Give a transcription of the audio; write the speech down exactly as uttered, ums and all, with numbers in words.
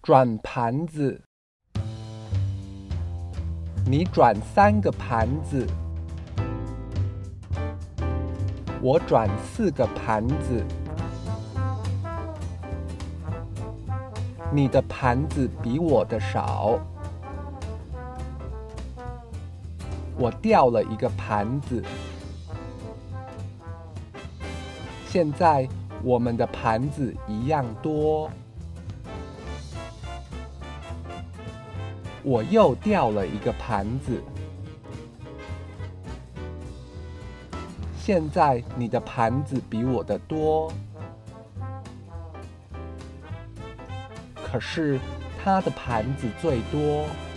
转盘子，你转三个盘子，我转四个盘子，你的盘子比我的少，我掉了一个盘子，现在我们的盘子一样多。我又掉了一个盘子，现在你的盘子比我的多，可是他的盘子最多。